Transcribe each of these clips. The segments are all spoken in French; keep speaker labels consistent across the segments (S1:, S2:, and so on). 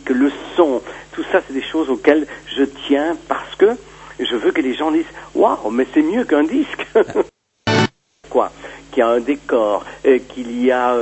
S1: technique, le son, tout ça, c'est des choses auxquelles je tiens parce que je veux que les gens disent « Waouh, mais c'est mieux qu'un disque !» Quoi, qu'il y a un décor, qu'il y a...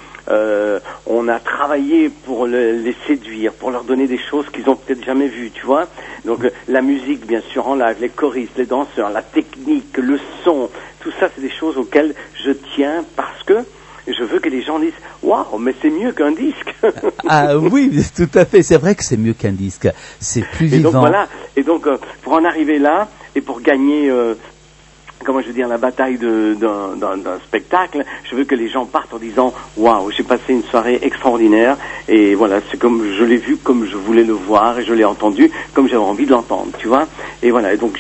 S1: on a travaillé pour les séduire, pour leur donner des choses qu'ils ont peut-être jamais vues, tu vois. Donc la musique, bien sûr, en live, les choristes, les danseurs, la technique, le son, tout ça, c'est des choses auxquelles je tiens parce que je veux que les gens disent « Waouh, mais c'est mieux qu'un disque !»
S2: Ah oui, tout à fait, c'est vrai que c'est mieux qu'un disque, c'est plus vivant.
S1: Et donc voilà, pour en arriver là, et pour gagner... comment je veux dire, la bataille d'un spectacle, je veux que les gens partent en disant waouh, j'ai passé une soirée extraordinaire et voilà, c'est comme je l'ai vu comme je voulais le voir et je l'ai entendu comme j'avais envie de l'entendre, tu vois. Et voilà, et donc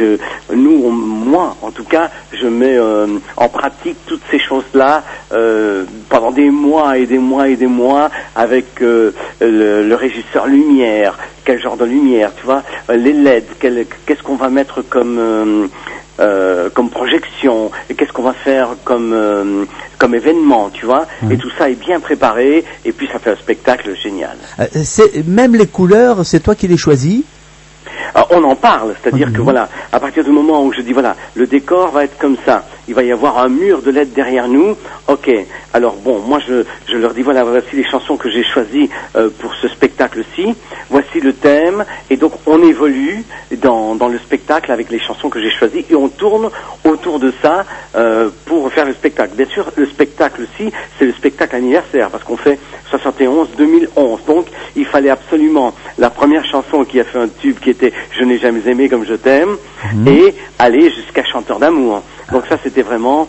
S1: moi en tout cas, je mets en pratique toutes ces choses-là pendant des mois et des mois et des mois avec le régisseur lumière, quel genre de lumière, tu vois, les LED, qu'est-ce qu'on va mettre comme projection, et qu'est-ce qu'on va faire comme événement, tu vois, et tout ça est bien préparé, et puis ça fait un spectacle génial.
S2: Même les couleurs, c'est toi qui les choisis?
S1: Alors, on en parle, c'est-à-dire que voilà, à partir du moment où je dis voilà, le décor va être comme ça, il va y avoir un mur de LED derrière nous, ok, alors bon, moi je leur dis voilà, voici les chansons que j'ai choisies pour ce spectacle-ci, voici le thème, et donc on évolue dans le spectacle avec les chansons que j'ai choisies, et on tourne autour de ça pour faire le spectacle. Bien sûr, le spectacle-ci, c'est le spectacle anniversaire, parce qu'on fait 71-2011, donc il fallait absolument la première chanson qui a fait un tube qui était « Je n'ai jamais aimé comme je t'aime » et aller jusqu'à « Chanteur d'amour ». Donc ça, c'était vraiment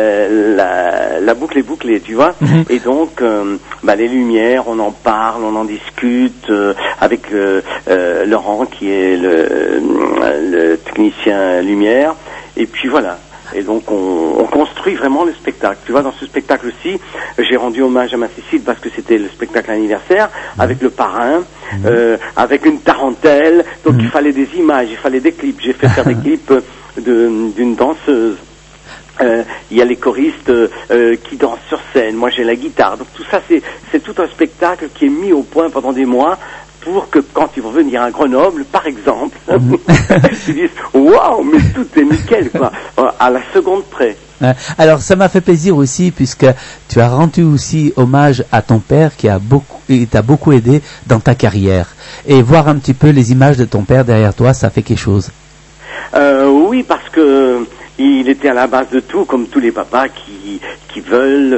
S1: la boucle est bouclée, tu vois. Et donc, les lumières, on en parle, on en discute avec Laurent, qui est le technicien lumière. Et puis voilà. Et donc, on construit vraiment le spectacle. Tu vois, dans ce spectacle-ci, j'ai rendu hommage à ma Cécile parce que c'était le spectacle anniversaire, avec le parrain, avec une tarentelle. Donc, il fallait des images, il fallait des clips. J'ai fait faire des clips d'une danseuse. Il y a les choristes qui dansent sur scène. Moi, j'ai la guitare. Donc, tout ça, c'est tout un spectacle qui est mis au point pendant des mois pour que quand ils vont venir à Grenoble, par exemple, ils disent « Waouh, mais tout est nickel, quoi, à la seconde près ».
S2: Alors, ça m'a fait plaisir aussi, puisque tu as rendu aussi hommage à ton père qui t'a beaucoup aidé dans ta carrière. Et voir un petit peu les images de ton père derrière toi, ça fait quelque chose.
S1: Oui, parce que il était à la base de tout, comme tous les papas qui veulent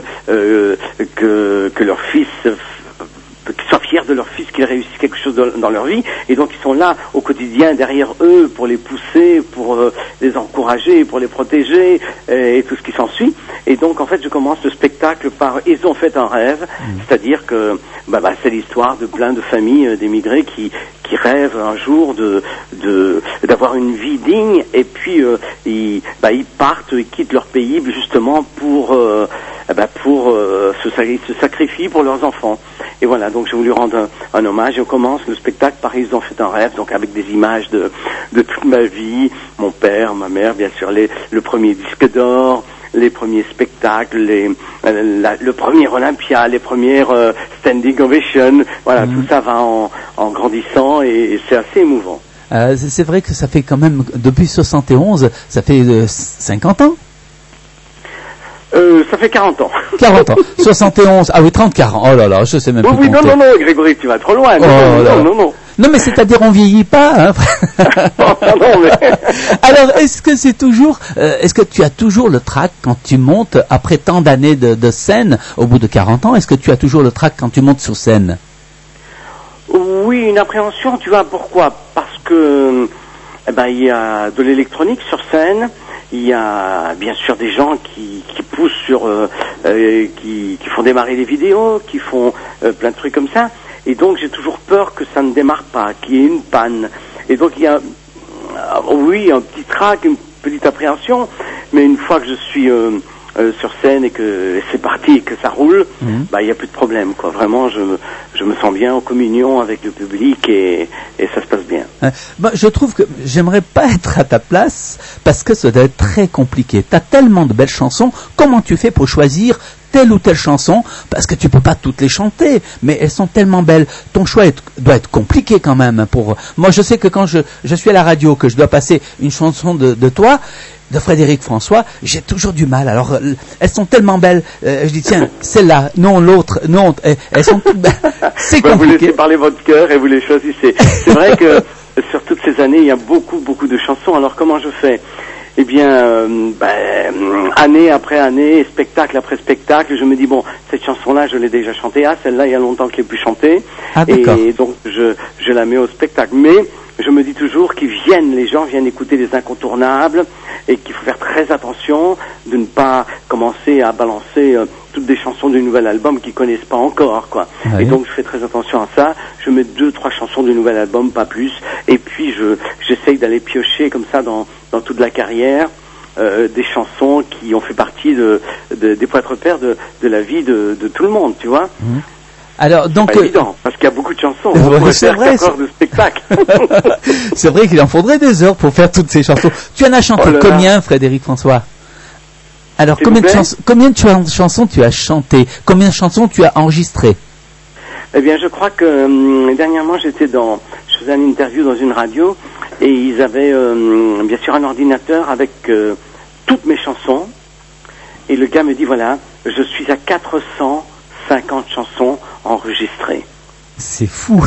S1: que leur fils qu'ils soient fiers de leur fils, qu'ils réussissent quelque chose dans leur vie, et donc ils sont là au quotidien derrière eux pour les pousser, pour les encourager, pour les protéger, et tout ce qui s'ensuit. Et donc en fait je commence le spectacle par ils ont fait un rêve, c'est-à-dire que c'est l'histoire de plein de familles d'émigrés qui rêvent un jour d'avoir une vie digne, et puis ils partent, ils quittent leur pays justement pour se sacrifient pour leurs enfants. Et voilà, donc j'ai voulu rendre un hommage, et on commence le spectacle par ils ont fait un rêve, donc avec des images de toute ma vie, mon père, ma mère, bien sûr, le premier disque d'or, les premiers spectacles, le premier Olympia, les premières standing ovation, voilà, tout ça va en grandissant, et c'est assez émouvant.
S2: C'est vrai que ça fait quand même, depuis 71, ça fait 50 ans.
S1: Ça fait 40 ans.
S2: 40 ans. 71. Ah oui, 34 ans. Oh là là, je sais même plus
S1: oui,
S2: compter.
S1: non, Grégory, tu vas trop loin. Non.
S2: Non, mais c'est-à-dire on vieillit pas, hein.
S1: non, mais...
S2: Alors, est-ce que tu as toujours le trac quand tu montes, après tant d'années de scène, au bout de 40 ans, est-ce que tu as toujours le trac quand tu montes sur scène?
S1: Oui, une appréhension, tu vois, pourquoi? Parce que, il y a de l'électronique sur scène. Il y a bien sûr des gens qui poussent qui font démarrer les vidéos, qui font plein de trucs comme ça. Et donc j'ai toujours peur que ça ne démarre pas, qu'il y ait une panne. Et donc il y a, un petit trac, une petite appréhension. Mais une fois que je suis sur scène et que c'est parti et que ça roule, il y a plus de problème, quoi. Vraiment, je me sens bien en communion avec le public et ça se passe bien.
S2: Je trouve que j'aimerais pas être à ta place parce que ça doit être très compliqué. T'as tellement de belles chansons. Comment tu fais pour choisir telle ou telle chanson, parce que tu peux pas toutes les chanter, mais elles sont tellement belles. Ton choix doit être compliqué quand même. Moi, je sais que quand je suis à la radio, que je dois passer une chanson de toi, de Frédéric François, j'ai toujours du mal. Alors, elles sont tellement belles. Je dis, tiens, celle-là, non, l'autre, non, elles sont toutes belles. C'est compliqué.
S1: Vous laissez parler votre cœur et vous les choisissez. C'est vrai que sur toutes ces années, il y a beaucoup, beaucoup de chansons. Alors, comment je fais? Eh bien, année après année, spectacle après spectacle, je me dis, bon, cette chanson-là, je l'ai déjà chantée. Ah, celle-là, il y a longtemps que je l'ai plus chantée.
S2: Ah, d'accord.
S1: Et donc, je la mets au spectacle. Mais je me dis toujours les gens viennent écouter les incontournables et qu'il faut faire très attention de ne pas commencer à balancer toutes des chansons du nouvel album qu'ils connaissent pas encore, quoi.
S2: Oui.
S1: Et donc je fais très attention à ça. Je mets 2-3 chansons du nouvel album, pas plus. Et puis j'essaye d'aller piocher comme ça dans toute la carrière des chansons qui ont fait partie des poids repères de la vie de tout le monde, tu vois.
S2: Mmh. Alors, donc,
S1: c'est pas évident, parce qu'il y a beaucoup de chansons.
S2: Ouais,
S1: on pourrait
S2: c'est
S1: faire
S2: vrai,
S1: 4 heures de spectacle.
S2: C'est vrai qu'il en faudrait des heures pour faire toutes ces chansons. Tu en as chanté combien, Frédéric François? Alors, combien de chansons tu as chanté? Combien de chansons tu as enregistrées?
S1: Eh bien, je crois que dernièrement, je faisais une interview dans une radio, et ils avaient bien sûr un ordinateur avec toutes mes chansons. Et le gars me dit, voilà, je suis à 450 chansons enregistrées.
S2: C'est fou.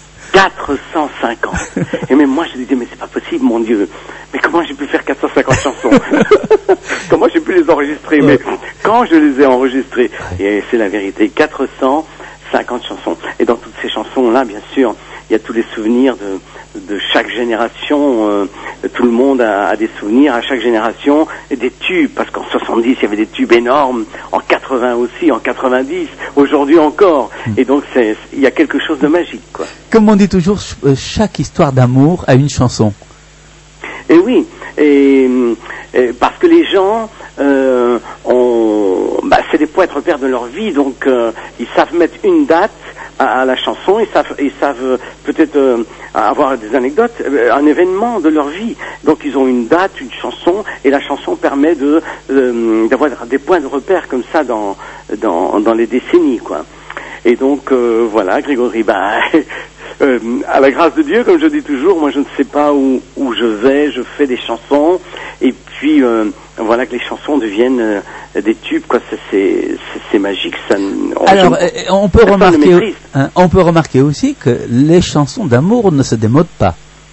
S1: 450. Et même moi, je disais, mais c'est pas possible, mon Dieu. Mais comment j'ai pu faire 450 chansons? Comment j'ai pu les enregistrer? Mais quand je les ai enregistrées, et c'est la vérité, 450 chansons. Et dans toutes ces chansons-là, bien sûr, il y a tous les souvenirs de chaque génération. Tout le monde a des souvenirs à chaque génération, et des tubes, parce qu'en 70 il y avait des tubes énormes, en 80 aussi, en 90, aujourd'hui encore. Et donc il y a quelque chose de magique, quoi.
S2: Comme on dit toujours, chaque histoire d'amour a une chanson.
S1: Et oui, et parce que les gens c'est des poètes repères de leur vie, donc ils savent mettre une date à la chanson, ils savent peut-être avoir des anecdotes, un événement de leur vie. Donc ils ont une date, une chanson, et la chanson permet d'avoir des points de repère comme ça dans les décennies, quoi. Et donc voilà, Grégory, à la grâce de Dieu, comme je dis toujours, moi je ne sais pas où je vais, je fais des chansons, et puis voilà que les chansons deviennent des tubes, quoi. C'est magique.
S2: Alors, on peut remarquer aussi que les chansons d'amour ne se démodent pas.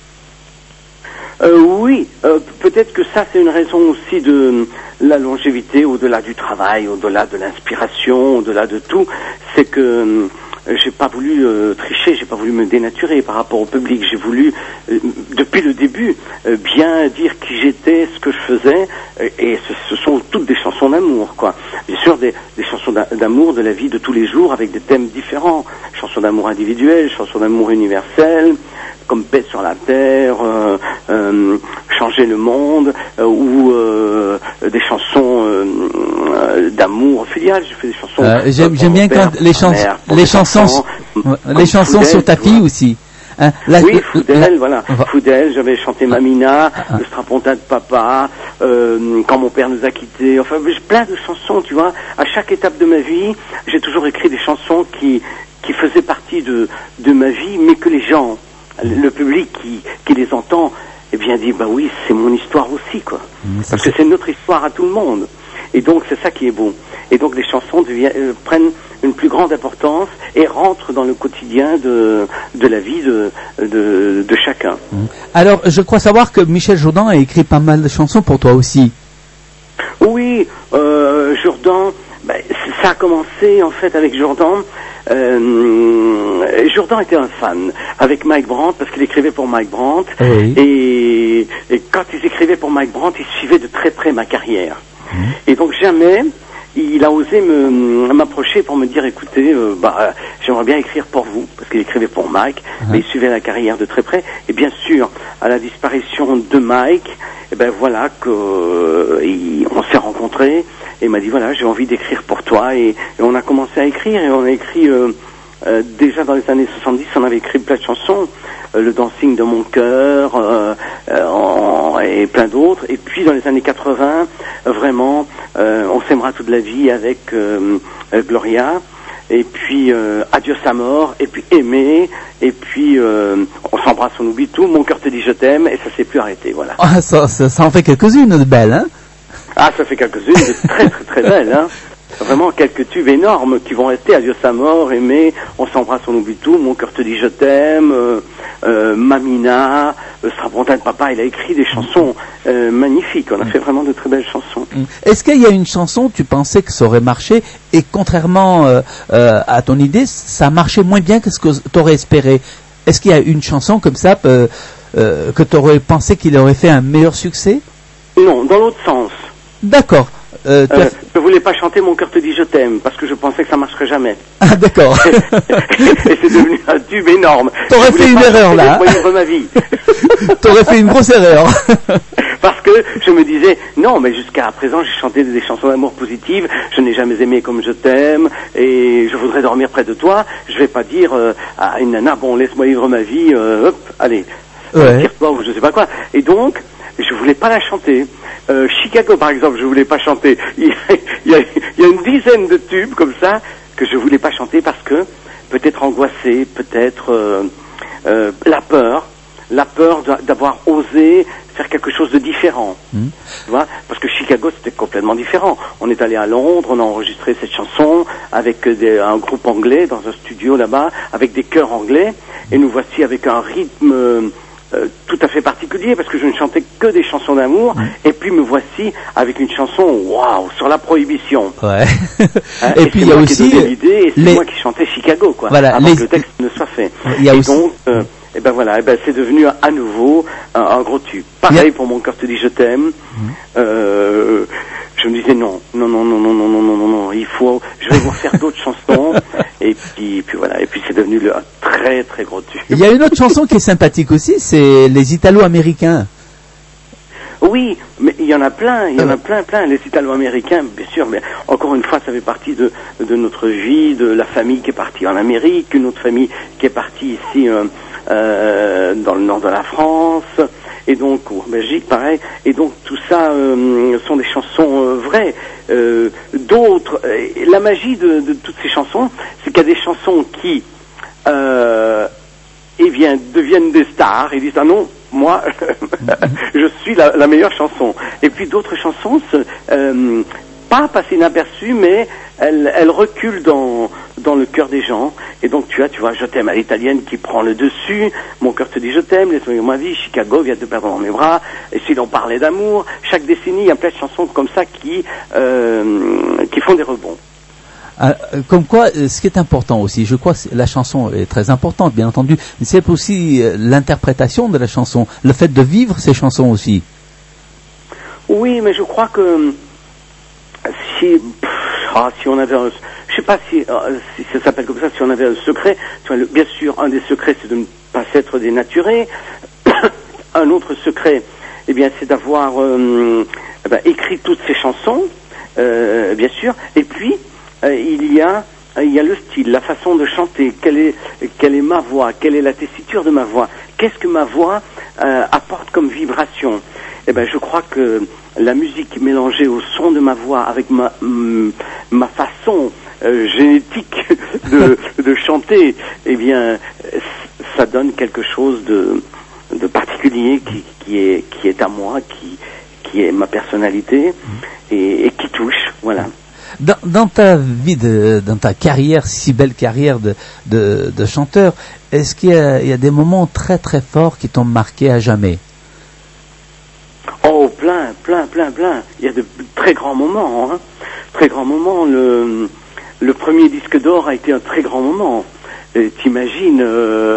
S1: Oui, peut-être que ça c'est une raison aussi de la longévité, au-delà du travail, au-delà de l'inspiration, au-delà de tout, c'est que j'ai pas voulu tricher, j'ai pas voulu me dénaturer par rapport au public. J'ai voulu, depuis le début, bien dire qui j'étais, ce que je faisais, et ce sont toutes des chansons d'amour, quoi. Bien sûr, des chansons d'amour de la vie de tous les jours, avec des thèmes différents. Chansons d'amour individuelles, chansons d'amour universelles, comme Paix sur la terre, Changer le monde, ou des chansons d'amour filial. J'ai fait des chansons.
S2: J'aime bien quand les chansons sur ta fille aussi.
S1: Hein, oui, Foudel, voilà. Foudel, j'avais chanté Mamina, le strapontin de papa, quand mon père nous a quittés. Enfin, plein de chansons, tu vois. À chaque étape de ma vie, j'ai toujours écrit des chansons qui faisaient partie de ma vie, mais que les gens, le public qui les entend, eh bien dit, bah oui, c'est mon histoire aussi, quoi. Parce que c'est notre histoire à tout le monde. Et donc, c'est ça qui est beau. Et donc, les chansons prennent une plus grande importance et rentrent dans le quotidien de la vie de chacun.
S2: Alors, je crois savoir que Michel Jourdan a écrit pas mal de chansons pour toi aussi.
S1: Oui, Jourdan, ça a commencé en fait avec Jourdan. Jourdan était un fan avec Mike Brandt parce qu'il écrivait pour Mike Brandt. Oui. Et quand ils écrivaient pour Mike Brandt, ils suivaient de très près ma carrière. Et donc jamais il a osé m'approcher pour me dire, écoutez, j'aimerais bien écrire pour vous, parce qu'il écrivait pour Mike, mais il suivait la carrière de très près. Et bien sûr, à la disparition de Mike, voilà on s'est rencontrés, et il m'a dit, voilà, j'ai envie d'écrire pour toi, et on a commencé à écrire, et on a écrit, déjà dans les années 70, on avait écrit plein de chansons, Le Dancing de mon cœur, et plein d'autres. Et puis dans les années 80, vraiment, On s'aimera toute la vie avec Gloria, et puis Adieu à mort, et puis Aimer, et puis on s'embrasse, on oublie tout, Mon cœur te dit je t'aime, et ça s'est plus arrêté, voilà.
S2: Ah, ça en fait quelques-unes de belles, hein?
S1: Ah, ça fait quelques-unes de très très très belles, hein. Vraiment quelques tubes énormes qui vont rester. Adieu à mort, Aimer, On s'embrasse, on oublie tout, Mon cœur te dit je t'aime, Mamina, Strapontin de papa, il a écrit des chansons magnifiques. On a fait vraiment de très belles chansons.
S2: Est-ce qu'il y a une chanson, tu pensais que ça aurait marché, et contrairement à ton idée, ça marchait moins bien que ce que tu aurais espéré? Est-ce qu'il y a une chanson comme ça que tu aurais pensé qu'il aurait fait un meilleur succès?
S1: Non, dans l'autre sens.
S2: D'accord.
S1: Je voulais pas chanter Mon cœur te dit je t'aime parce que je pensais que ça marcherait jamais.
S2: Ah, d'accord.
S1: Et c'est devenu un tube énorme.
S2: T'aurais fait une erreur là.
S1: Vivre ma vie.
S2: T'aurais fait une grosse erreur.
S1: Parce que je me disais, non, mais jusqu'à présent, j'ai chanté des chansons d'amour positives, je n'ai jamais aimé comme je t'aime, et je voudrais dormir près de toi. Je vais pas dire à une nana, bon, laisse-moi vivre ma vie, hop, allez, tire-toi ou je sais pas quoi. Et donc, je voulais pas la chanter. Chicago, par exemple, je voulais pas chanter. Il y a une dizaine de tubes comme ça que je voulais pas chanter parce que peut-être angoissé, peut-être la peur d'avoir osé faire quelque chose de différent. Tu vois, parce que Chicago c'était complètement différent. On est allé à Londres, on a enregistré cette chanson avec un groupe anglais dans un studio là-bas, avec des chœurs anglais, et nous voici avec un rythme tout à fait particulier parce que je ne chantais que des chansons d'amour, et puis me voici avec une chanson waouh sur la prohibition.
S2: Ouais.
S1: Et
S2: puis il y a aussi
S1: l'idée, et c'est moi qui chantais Chicago, quoi,
S2: voilà,
S1: avant que le texte ne soit fait.
S2: Il y a
S1: et
S2: aussi...
S1: donc et ben voilà, et ben c'est devenu à nouveau un gros tube. Pareil pour Mon cœur te dit je t'aime. Je me disais non, il faut, je vais vous faire d'autres chansons. Et puis voilà, et puis c'est devenu un très très gros tube.
S2: Il y a une autre chanson qui est sympathique aussi, c'est les Italo-Américains.
S1: Oui, mais il y en a plein, plein. Les Italo-Américains, bien sûr, mais encore une fois, ça fait partie de notre vie, de la famille qui est partie en Amérique, une autre famille qui est partie ici dans le nord de la France, et donc en Belgique, pareil. Et donc tout ça sont des chansons vraies. D'autres, la magie de toutes ces chansons, c'est qu'il y a des chansons qui deviennent des stars et disent ah non, moi je suis la meilleure chanson. Et puis d'autres chansons pas passer inaperçues, mais elles reculent dans le cœur des gens. Et donc tu vois, Je t'aime à l'italienne qui prend le dessus, Mon cœur te dit je t'aime, Laisse-moi vivre ma vie, Chicago vient de perdre dans mes bras, et si l'on parlait d'amour, chaque décennie il y a plein de chansons comme ça qui font des rebonds.
S2: Comme quoi, ce qui est important aussi, je crois que la chanson est très importante, bien entendu, mais c'est aussi l'interprétation de la chanson, le fait de vivre ces chansons aussi.
S1: Oui, mais je crois que si on avait je sais pas si ça s'appelle comme ça, si on avait un secret, bien sûr, un des secrets c'est de ne pas s'être dénaturé. Un autre secret, c'est d'avoir écrit toutes ces chansons, bien sûr, et puis il y a le style, la façon de chanter, quelle est ma voix, quelle est la tessiture de ma voix, qu'est-ce que ma voix apporte comme vibration. Je crois que la musique mélangée au son de ma voix avec ma façon génétique de chanter, ça donne quelque chose de particulier qui est à moi, qui est ma personnalité et qui touche, voilà.
S2: Dans ta vie, dans ta carrière, si belle carrière de chanteur, est-ce qu'il y a des moments très très forts qui t'ont marqué à jamais?
S1: Oh, plein. Il y a de très grands moments, hein. Très grands moments. Le premier disque d'or a été un très grand moment. T'imagines,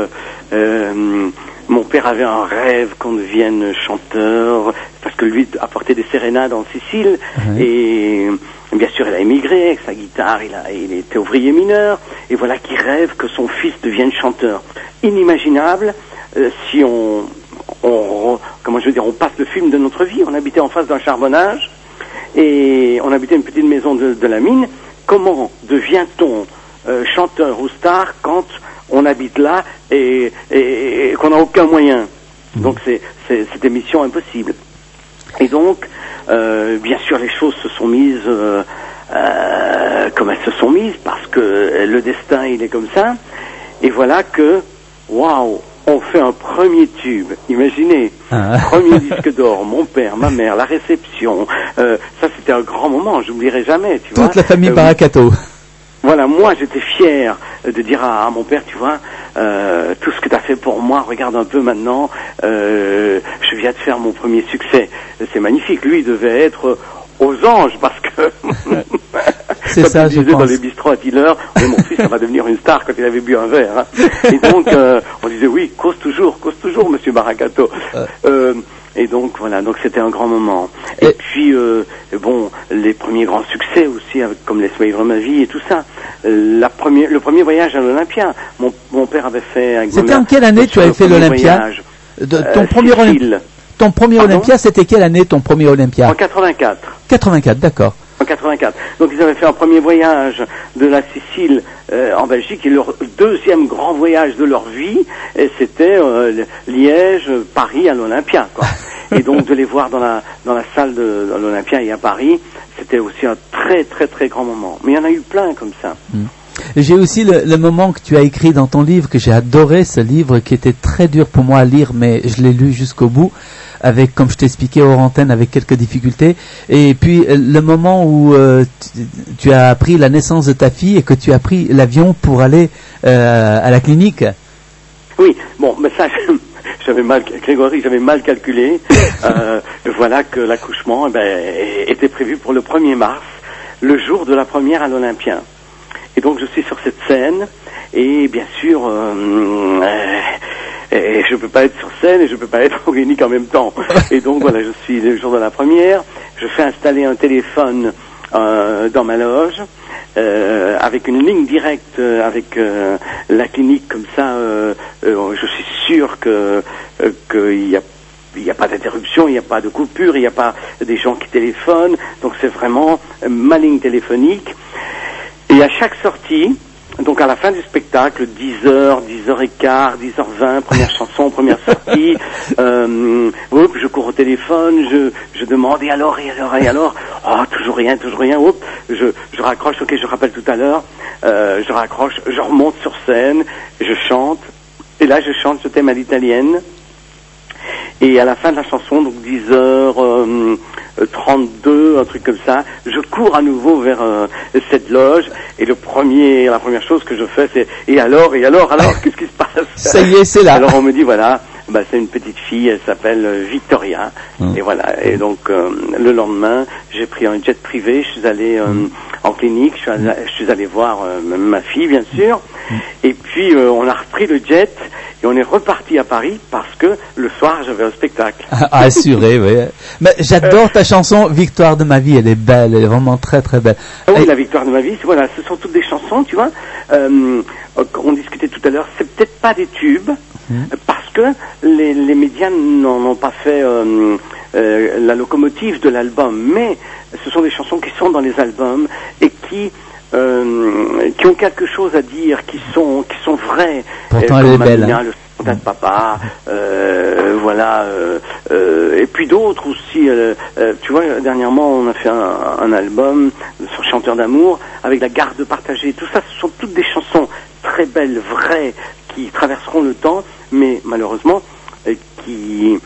S1: mon père avait un rêve qu'on devienne chanteur, parce que lui apportait des sérénades en Sicile, et bien sûr il a émigré avec sa guitare, il était ouvrier mineur, et voilà qu'il rêve que son fils devienne chanteur. Inimaginable si on passe le film de notre vie. On habitait en face d'un charbonnage, et on habitait une petite maison de la mine. Comment devient-on chanteur ou star quand on habite là et qu'on n'a aucun moyen? Donc c'était mission impossible. Et donc, bien sûr, les choses se sont mises comme elles se sont mises, parce que le destin, il est comme ça. Et voilà que, waouh, on fait un premier tube. Imaginez, premier disque d'or, mon père, ma mère, la réception. Ça, c'était un grand moment, j'oublierai jamais, tu vois.
S2: Toute la famille Baracato.
S1: Voilà, moi j'étais fier de dire à mon père, tu vois, tout ce que tu as fait pour moi, regarde un peu maintenant, je viens de faire mon premier succès. C'est magnifique, lui il devait être aux anges, parce que
S2: c'est comme ça,
S1: je disais dans les bistrots à Tiller, oui, mon fils ça va devenir une star quand il avait bu un verre. Hein. Et donc on disait oui, cause toujours monsieur Baracato. Et donc voilà, donc c'était un grand moment. Et puis bon, les premiers grands succès aussi, comme Laisse-moi vivre ma vie et tout ça. Le premier voyage à l'Olympia, mon père avait fait.
S2: C'était en quelle année tu avais fait l'Olympia? Ton premier Olympia, c'était quelle année ton premier Olympia?
S1: En 84.
S2: 84, d'accord.
S1: En 84. Donc ils avaient fait un premier voyage de la Sicile en Belgique, et leur deuxième grand voyage de leur vie, et c'était Liège, Paris à l'Olympia, quoi. Et donc de les voir dans la salle de l'Olympia et à Paris, c'était aussi un très très très grand moment. Mais il y en a eu plein comme ça.
S2: J'ai aussi le moment que tu as écrit dans ton livre, que j'ai adoré, ce livre qui était très dur pour moi à lire, mais je l'ai lu jusqu'au bout, avec, comme je t'expliquais hors antenne, avec quelques difficultés. Et puis le moment où tu as appris la naissance de ta fille et que tu as pris l'avion pour aller à la clinique.
S1: Oui, bon, mais ça, Grégory, j'avais mal calculé. Voilà que l'accouchement était prévu pour le 1er mars, le jour de la première à l'Olympien. Et donc je suis sur cette scène, et bien sûr, et je peux pas être sur scène et je peux pas être en clinique en même temps. Et donc voilà, je suis le jour de la première, je fais installer un téléphone dans ma loge, avec une ligne directe avec la clinique, comme ça je suis sûr qu'il y a pas d'interruption, il n'y a pas de coupure, il n'y a pas des gens qui téléphonent, donc c'est vraiment ma ligne téléphonique. Et à chaque sortie, donc à la fin du spectacle, 10h, 10h15, 10h20, première chanson, première sortie, je cours au téléphone, je demande, et alors, oh, toujours rien, je raccroche, ok, je rappelle tout à l'heure, je raccroche, je remonte sur scène, je chante, et là je chante Je t'aime à l'italienne, et à la fin de la chanson, donc 10h32, un truc comme ça, je cours à nouveau vers cette loge, et la première chose que je fais, c'est et alors, qu'est-ce qui se passe?
S2: Ça y est, c'est là.
S1: Alors on me dit voilà, c'est une petite fille, elle s'appelle Victoria, et voilà. Et donc le lendemain, j'ai pris un jet privé, je suis allé en clinique, je suis allé voir ma fille, bien sûr, et puis on a repris le jet. Et on est reparti à Paris parce que le soir j'avais un spectacle.
S2: Assuré, oui. Mais j'adore ta chanson Victoire de ma vie, elle est belle, elle est vraiment très très belle.
S1: Oui, la Victoire de ma vie, voilà, ce sont toutes des chansons, tu vois. On discutait tout à l'heure, c'est peut-être pas des tubes, parce que les médias n'en ont pas fait la locomotive de l'album, mais ce sont des chansons qui sont dans les albums et qui ont quelque chose à dire, qui sont vraies.
S2: Pourtant elle est belle.
S1: Le Sonata de papa, voilà, et puis d'autres aussi. Tu vois, dernièrement on a fait un album sur Chanteur d'amour avec la garde partagée. Tout ça, ce sont toutes des chansons très belles, vraies, qui traverseront le temps, mais malheureusement qui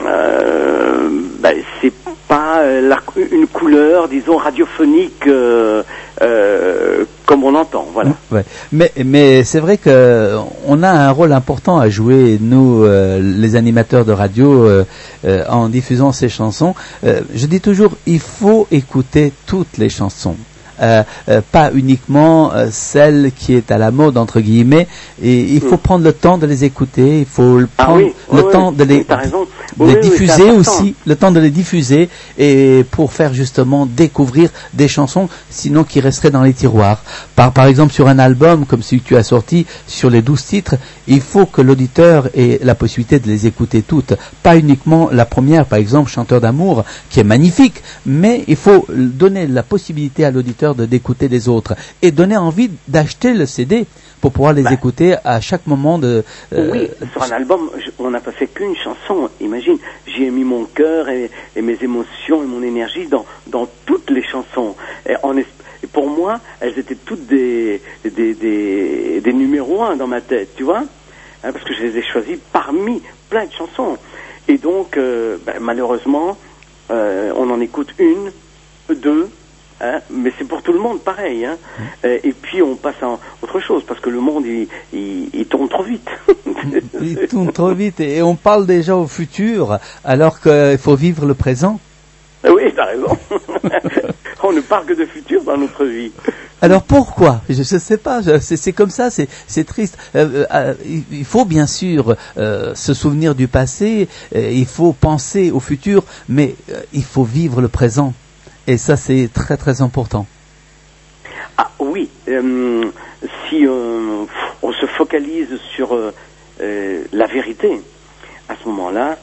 S1: c'est pas une couleur, disons, radiophonique comme on entend, voilà.
S2: Ouais. Mais c'est vrai que on a un rôle important à jouer, nous, les animateurs de radio, en diffusant ces chansons. Je dis toujours, il faut écouter toutes les chansons. Pas uniquement celle qui est à la mode entre guillemets, et il faut prendre le temps de les écouter, il faut prendre le temps de les diffuser aussi, le temps de les diffuser, et pour faire justement découvrir des chansons sinon qui resteraient dans les tiroirs. Par exemple sur un album comme celui que tu as sorti, sur les 12 titres, il faut que l'auditeur ait la possibilité de les écouter toutes, pas uniquement la première, par exemple Chanteur d'amour, qui est magnifique, mais il faut donner la possibilité à l'auditeur d'écouter les autres et donner envie d'acheter le CD, pour pouvoir les écouter à chaque moment de...
S1: Oui, sur un album, on n'a pas fait qu'une chanson, imagine. J'y ai mis mon cœur et mes émotions et mon énergie dans toutes les chansons. Et pour moi, elles étaient toutes des numéros 1 dans ma tête, tu vois, parce que je les ai choisies parmi plein de chansons. Et donc, malheureusement, on en écoute une, deux, mais c'est pour tout le monde pareil. Et puis on passe à autre chose, parce que le monde, il tourne trop vite.
S2: Il tourne trop vite, et on parle déjà au futur, alors qu'il faut vivre le présent.
S1: Oui, t'as raison. On ne parle que de futur dans notre vie.
S2: Alors pourquoi? Je ne sais pas, c'est comme ça, c'est triste. Il faut bien sûr se souvenir du passé, il faut penser au futur, mais il faut vivre le présent. Et ça, c'est très très important.
S1: Ah oui, si on se focalise sur la vérité, à ce moment-là,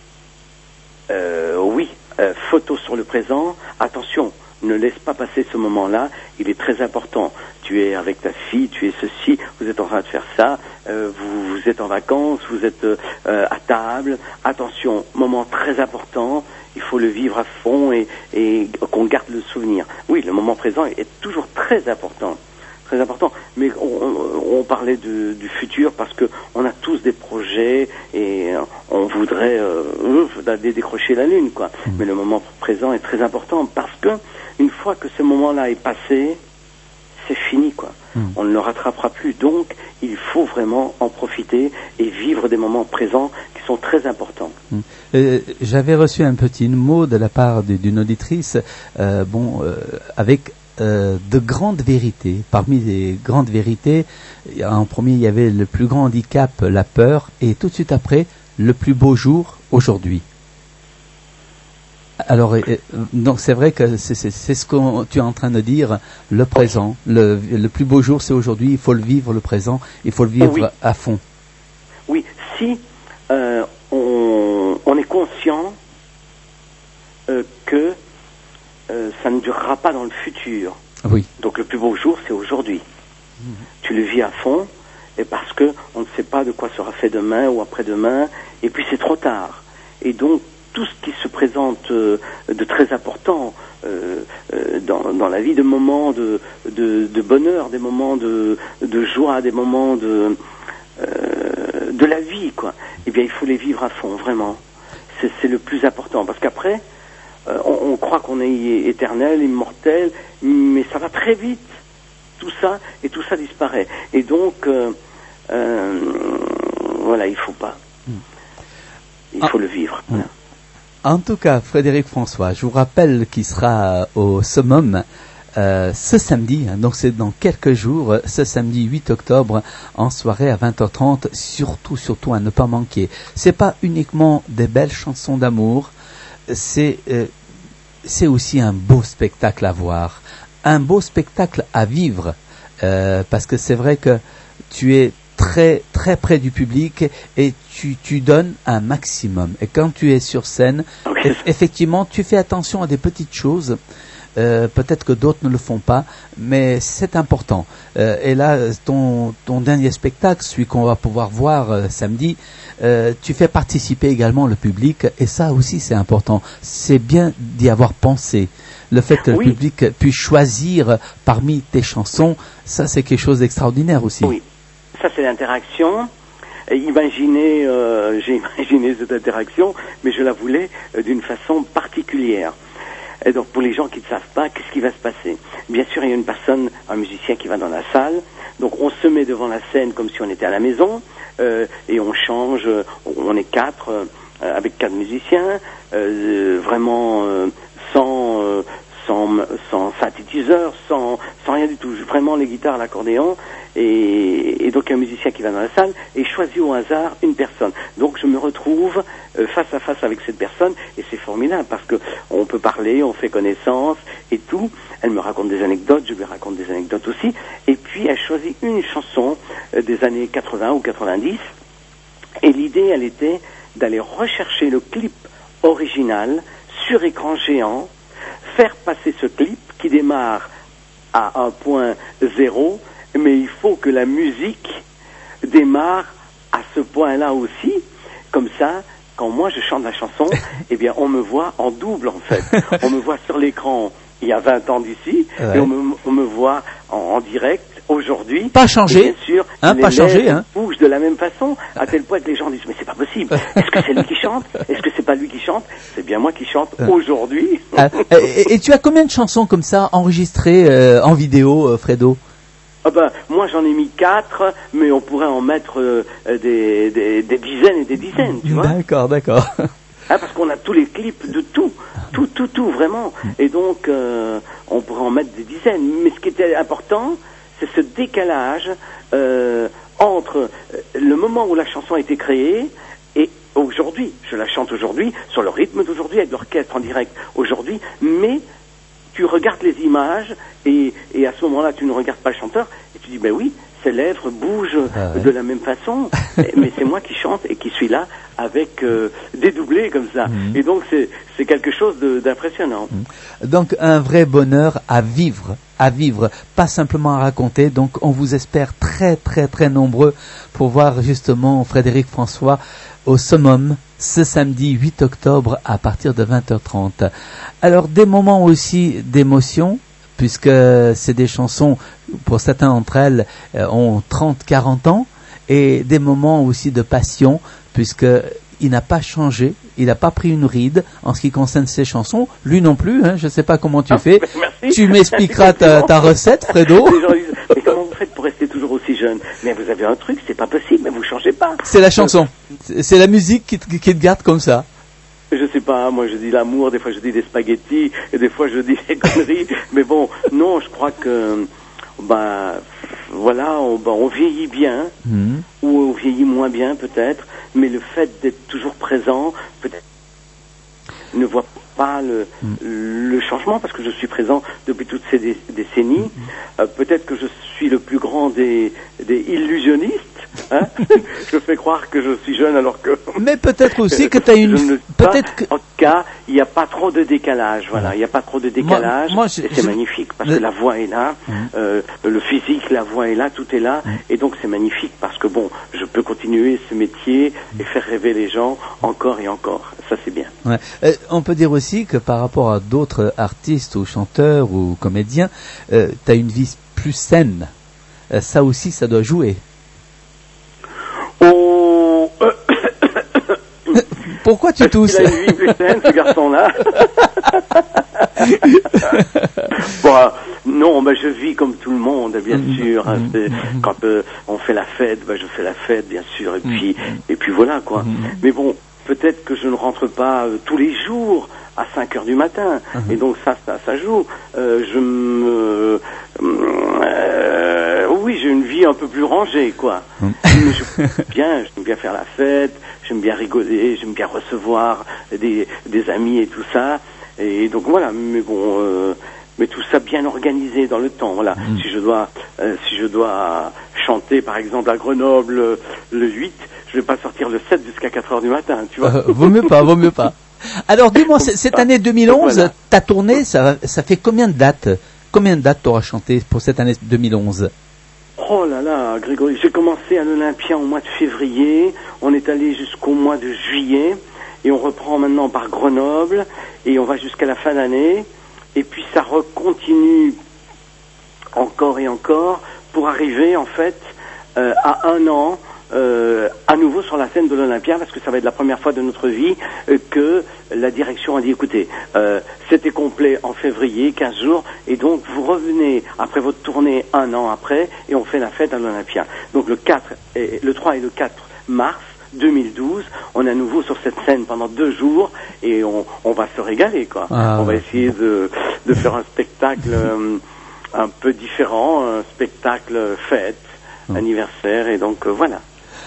S1: oui, photo sur le présent, attention, ne laisse pas passer ce moment-là, il est très important. Tu es avec ta fille, tu es ceci, vous êtes en train de faire ça, vous êtes en vacances, vous êtes à table, attention, moment très important, il faut le vivre à fond et qu'on garde le souvenir. Oui, le moment présent est toujours très important. Très important, mais on parlait du futur parce que on a tous des projets et on voudrait décrocher la lune, quoi. Mais le moment présent est très important parce que une fois que ce moment-là est passé, c'est fini, quoi. On ne le rattrapera plus. Donc, il faut vraiment en profiter et vivre des moments présents qui sont très importants.
S2: J'avais reçu un petit mot de la part d'une auditrice, avec de grandes vérités. Parmi les grandes vérités, en premier, il y avait le plus grand handicap, la peur, et tout de suite après, le plus beau jour, aujourd'hui. Alors, donc c'est vrai que c'est ce que tu es en train de dire, le présent, le plus beau jour, c'est aujourd'hui, il faut le vivre, le présent, il faut le vivre à fond.
S1: Oui, si on est conscient que ça ne durera pas dans le futur.
S2: Oui.
S1: Donc le plus beau jour, c'est aujourd'hui. Tu le vis à fond, et parce que on ne sait pas de quoi sera fait demain ou après-demain, et puis c'est trop tard. Et donc tout ce qui se présente de très important dans la vie, de moments de bonheur, des moments de joie, des moments de la vie, quoi. Eh bien, il faut les vivre à fond, vraiment. C'est le plus important, parce qu'après, on croit qu'on est éternel, immortel, mais ça va très vite, tout ça, et tout ça disparaît. Et donc, voilà, il faut pas. Il faut le vivre. Voilà.
S2: En tout cas, Frédéric François, je vous rappelle qu'il sera au Summum ce samedi, donc c'est dans quelques jours, ce samedi 8 octobre, en soirée à 20h30, surtout à ne pas manquer. C'est pas uniquement des belles chansons d'amour, c'est aussi un beau spectacle à voir, un beau spectacle à vivre, parce que c'est vrai que tu es très très près du public et tu donnes un maximum. Et quand tu es sur scène, effectivement, tu fais attention à des petites choses. Peut-être que d'autres ne le font pas, mais c'est important. Et là, ton dernier spectacle, celui qu'on va pouvoir voir samedi, tu fais participer également le public, et ça aussi c'est important. C'est bien d'y avoir pensé. Le fait que le public puisse choisir parmi tes chansons, ça c'est quelque chose d'extraordinaire aussi.
S1: Oui, ça c'est l'interaction. J'ai imaginé cette interaction, mais je la voulais d'une façon particulière. Et donc, pour les gens qui ne savent pas, qu'est-ce qui va se passer? Bien sûr, il y a une personne, un musicien qui va dans la salle. Donc, on se met devant la scène comme si on était à la maison, et on change. On est avec 4 musiciens, vraiment sans synthétiseur, sans rien du tout. Vraiment les guitares, l'accordéon. Et donc, un musicien qui va dans la salle et choisit au hasard une personne. Donc, je me retrouve face à face avec cette personne, et c'est formidable parce que on peut parler, on fait connaissance et tout. Elle me raconte des anecdotes, je lui raconte des anecdotes aussi. Et puis, elle choisit une chanson des années 80 ou 90. Et l'idée, elle était d'aller rechercher le clip original sur écran géant, faire passer ce clip qui démarre à 1.0, mais il faut que la musique démarre à ce point-là aussi, comme ça. Quand moi je chante la chanson, eh bien on me voit en double en fait. On me voit sur l'écran il y a 20 ans d'ici, et on me voit en direct aujourd'hui.
S2: Pas changé,
S1: bien sûr,
S2: pas changé,
S1: bougent de la même façon, à tel point que les gens disent mais c'est pas possible. Est-ce que c'est lui qui chante? Est-ce que c'est pas lui qui chante? C'est bien moi qui chante aujourd'hui.
S2: Et tu as combien de chansons comme ça enregistrées en vidéo, Fredo?
S1: Ah ben, moi j'en ai mis 4, mais on pourrait en mettre des dizaines et des dizaines, tu vois.
S2: D'accord.
S1: Parce qu'on a tous les clips de tout, vraiment. Et donc, on pourrait en mettre des dizaines. Mais ce qui était important, c'est ce décalage entre le moment où la chanson a été créée et aujourd'hui. Je la chante aujourd'hui, sur le rythme d'aujourd'hui, avec l'orchestre en direct aujourd'hui, mais tu regardes les images et à ce moment-là, tu ne regardes pas le chanteur et tu dis, ben oui, ses lèvres bougent de la même façon, mais c'est moi qui chante et qui suis là avec des doublés comme ça. Et donc, c'est quelque chose d'impressionnant.
S2: Donc, un vrai bonheur à vivre, pas simplement à raconter. Donc, on vous espère très, très, très nombreux pour voir justement Frédéric François au Summum ce samedi 8 octobre à partir de 20h30. Alors, des moments aussi d'émotion, puisque c'est des chansons, pour certains d'entre elles, ont 30-40 ans, et des moments aussi de passion, puisqu'il n'a pas changé, il n'a pas pris une ride en ce qui concerne ses chansons, lui non plus, je ne sais pas comment tu fais.
S1: Merci.
S2: Tu m'expliqueras ta recette, Fredo.
S1: Les gens disent, mais comment vous faites pour rester toujours aussi jeune? Mais vous avez un truc, c'est pas possible, mais vous changez pas.
S2: C'est la chanson, c'est la musique qui te garde comme ça.
S1: Je sais pas, moi je dis l'amour, des fois je dis des spaghettis, et des fois je dis des conneries, mais bon, non, je crois que, voilà, on vieillit bien, ou on vieillit moins bien peut-être, mais le fait d'être toujours présent, peut-être, ne voit pas le changement, parce que je suis présent depuis toutes ces décennies. Peut-être que je suis le plus grand des illusionnistes. Je fais croire que je suis jeune alors que...
S2: Mais peut-être aussi que tu as une...
S1: En tout cas, il n'y a pas trop de décalage. Voilà, il n'y a pas trop de décalage. Et c'est magnifique parce que la voix est là, le physique, la voix est là, tout est là. Et donc c'est magnifique parce que bon, je peux continuer ce métier et faire rêver les gens encore et encore. Ça c'est bien.
S2: On peut dire aussi que par rapport à d'autres artistes ou chanteurs ou comédiens, tu as une vie plus saine. Ça aussi, ça doit jouer. Pourquoi tu tousses?
S1: Il a une vie plus saine, ce garçon-là. Non, je vis comme tout le monde, bien sûr. Quand on fait la fête, je fais la fête, bien sûr. Et puis voilà, quoi. Mais bon, peut-être que je ne rentre pas tous les jours à 5 heures du matin. Et donc ça joue. Oui, j'ai une vie un peu plus rangée, quoi. J'aime bien faire la fête, j'aime bien rigoler, j'aime bien recevoir des amis et tout ça. Et donc voilà, mais bon, mais tout ça bien organisé dans le temps. Voilà. Si je dois chanter, par exemple, à Grenoble le 8, je vais pas sortir le 7 jusqu'à 4 heures du matin, tu vois.
S2: Vaut mieux pas. Alors, dis-moi, cette année 2011, voilà. Ta tournée, ça fait combien de dates? Combien de dates t'auras chanté pour cette année 2011?
S1: Oh là là, Grégory, j'ai commencé à l'Olympia au mois de février, on est allé jusqu'au mois de juillet, et on reprend maintenant par Grenoble, et on va jusqu'à la fin d'année, et puis ça recontinue encore et encore, pour arriver en fait à 1 an, à nouveau sur la scène de l'Olympia, parce que ça va être la première fois de notre vie que la direction a dit, écoutez, c'était complet en février, 15 jours, et donc vous revenez après votre tournée 1 an après, et on fait la fête à l'Olympia. Donc le 3 et le 4 mars 2012, on est à nouveau sur cette scène pendant 2 jours, et on va se régaler, quoi. On va essayer de faire un spectacle un peu différent, un spectacle fête, anniversaire, et donc voilà.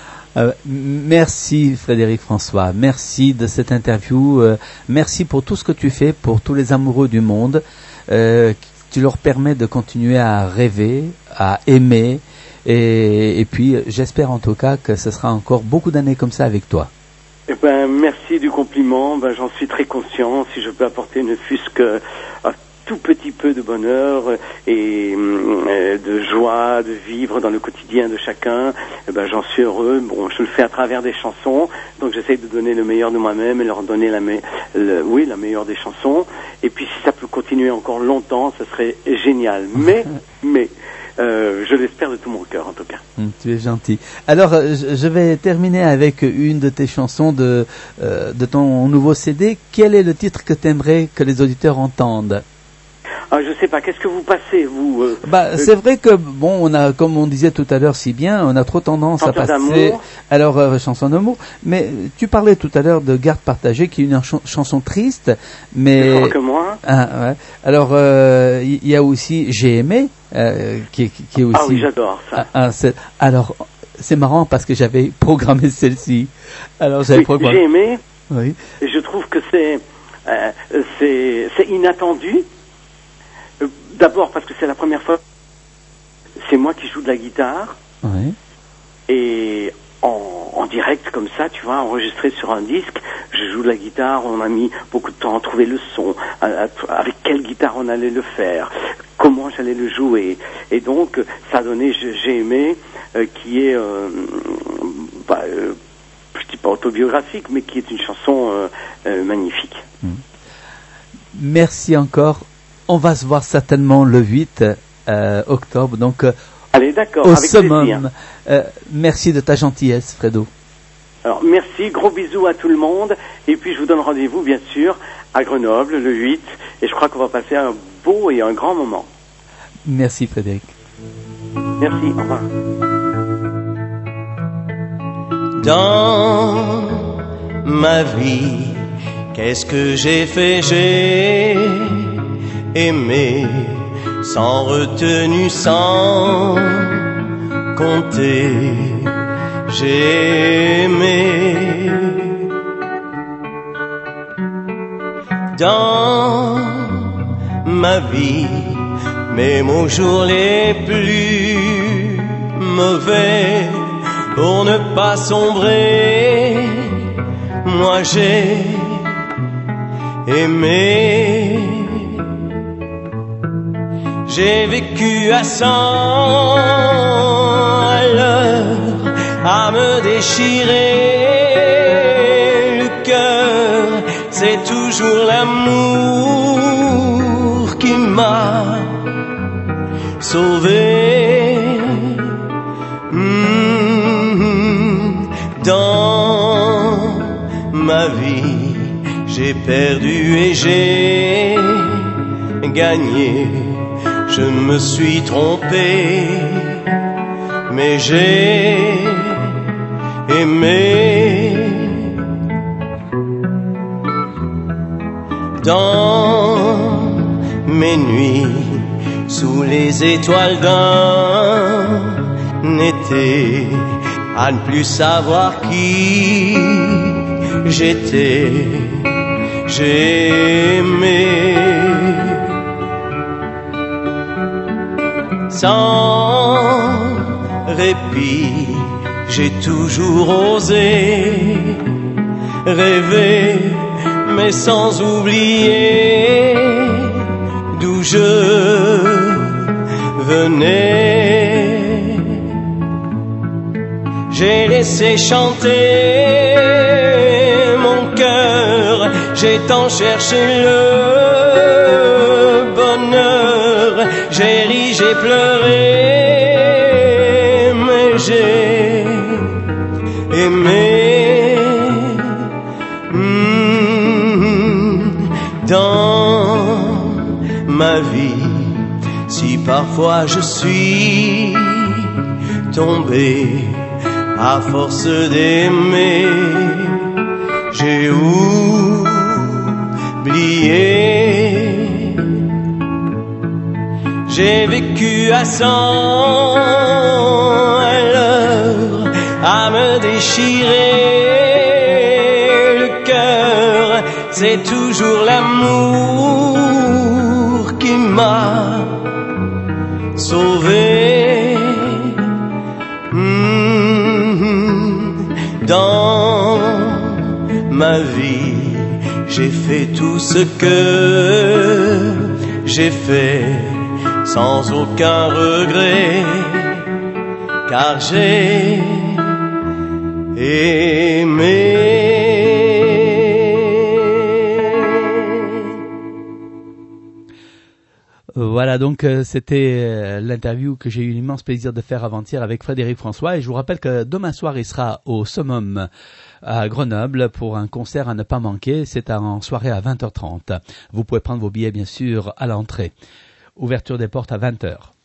S2: Merci Frédéric François, merci de cette interview, merci pour tout ce que tu fais pour tous les amoureux du monde. Tu leur permets de continuer à rêver, à aimer, et puis j'espère en tout cas que ce sera encore beaucoup d'années comme ça avec toi.
S1: Merci du compliment, j'en suis très conscient. Si je peux apporter ne fût-ce que tout petit peu de bonheur et de joie de vivre dans le quotidien de chacun, eh ben j'en suis heureux. Bon, je le fais à travers des chansons, donc j'essaie de donner le meilleur de moi-même et leur donner la meilleure des chansons. Et puis si ça peut continuer encore longtemps, ça serait génial. Mais je l'espère de tout mon cœur en tout cas.
S2: Tu es gentil. Alors je vais terminer avec une de tes chansons de ton nouveau CD. Quel est le titre que tu aimerais que les auditeurs entendent?
S1: Je sais pas, qu'est-ce que vous passez, vous
S2: c'est vrai que, bon, on a, comme on disait tout à l'heure si bien, on a trop tendance à passer...
S1: d'amour.
S2: Alors, chanson d'amour. Mais tu parlais tout à l'heure de Garde partagée, qui est une chanson triste, mais...
S1: Plus fort que moi.
S2: Ouais. Alors, il y a aussi J'ai aimé, qui est aussi...
S1: Ah oui, j'adore ça.
S2: Alors, c'est marrant parce que j'avais programmé celle-ci. Alors, j'avais programmé...
S1: J'ai aimé.
S2: Oui.
S1: Et je trouve que c'est inattendu. D'abord parce que c'est la première fois, c'est moi qui joue de la guitare,
S2: oui.
S1: Et en direct comme ça, tu vois, enregistré sur un disque, je joue de la guitare, on a mis beaucoup de temps à trouver le son, avec quelle guitare on allait le faire, comment j'allais le jouer, et donc ça a donné J'ai aimé, qui est, je dis pas autobiographique, mais qui est une chanson magnifique.
S2: Merci encore. On va se voir certainement le 8 octobre, donc
S1: allez, d'accord,
S2: au
S1: avec
S2: summum. Merci de ta gentillesse, Fredo.
S1: Alors, merci, gros bisous à tout le monde, et puis je vous donne rendez-vous, bien sûr, à Grenoble, le 8, et je crois qu'on va passer un beau et un grand moment.
S2: Merci, Frédéric.
S1: Merci, au revoir.
S3: Dans ma vie, qu'est-ce que j'ai fait? J'ai aimé, sans retenue, sans compter. J'ai aimé. Dans ma vie, même aux jours les plus mauvais, pour ne pas sombrer, moi j'ai aimé. J'ai vécu à 100 à l'heure, à me déchirer le cœur. C'est toujours l'amour qui m'a sauvé. Dans ma vie, j'ai perdu et j'ai gagné. Je me suis trompé, mais j'ai aimé. Dans mes nuits, sous les étoiles d'un été, à ne plus savoir qui j'étais, j'ai aimé. Sans répit, j'ai toujours osé rêver, mais sans oublier d'où je venais. J'ai laissé chanter mon cœur, j'ai tant cherché le bonheur, j'ai ri, j'ai pleuré, mais j'ai aimé. Dans ma vie, si parfois je suis tombé à force d'aimer, j'ai oublié. J'ai vécu à 100 à l'heure, à me déchirer le cœur. C'est toujours l'amour qui m'a sauvé. Dans ma vie, j'ai fait tout ce que j'ai fait sans aucun regret, car j'ai aimé.
S2: Voilà, donc c'était l'interview que j'ai eu l'immense plaisir de faire avant-hier avec Frédéric François, et je vous rappelle que demain soir il sera au Summum à Grenoble pour un concert à ne pas manquer. C'est en soirée à 20h30. Vous pouvez prendre vos billets bien sûr à l'entrée. Ouverture des portes à 20h.